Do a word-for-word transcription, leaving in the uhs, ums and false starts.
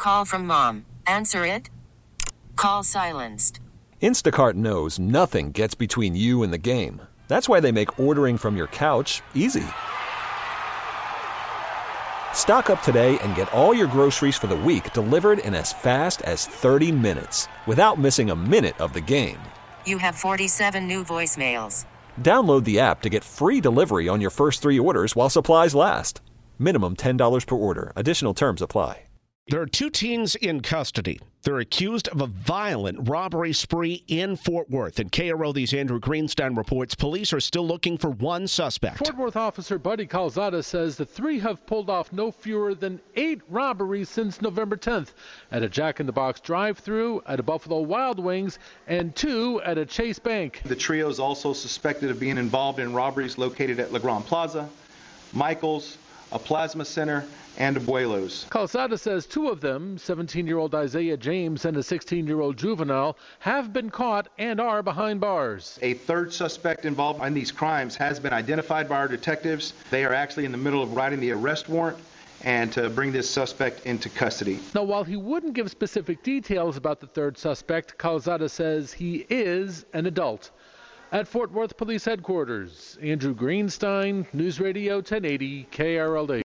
call from mom. Answer it. Call silenced. Instacart knows nothing gets between you and the game. That's why they make ordering from your couch easy. Stock up today and get all your groceries for the week delivered in as fast as thirty minutes without missing a minute of the game. You have forty-seven new voicemails. Download the app to get free delivery on your first three orders while supplies last. Minimum ten dollars per order. Additional terms apply. There are two teens in custody. They're accused of a violent robbery spree in Fort Worth. And K R O L's Andrew Greenstein reports police are still looking for one suspect. Fort Worth officer Buddy Calzada says the three have pulled off no fewer than eight robberies since November tenth at a Jack in the Box drive-thru, at a Buffalo Wild Wings, and two at a Chase Bank. The trio is also suspected of being involved in robberies located at LeGrand Plaza, Michael's, a Plasma Center, and Abuelos. Calzada says two of them, seventeen-year-old Isaiah James and a sixteen-year-old juvenile, have been caught and are behind bars. A third suspect involved in these crimes has been identified by our detectives. They are actually in the middle of writing the arrest warrant and to bring this suspect into custody. Now, while he wouldn't give specific details about the third suspect, Calzada says he is an adult. At Fort Worth Police Headquarters, Andrew Greenstein, News Radio ten eighty K R L D.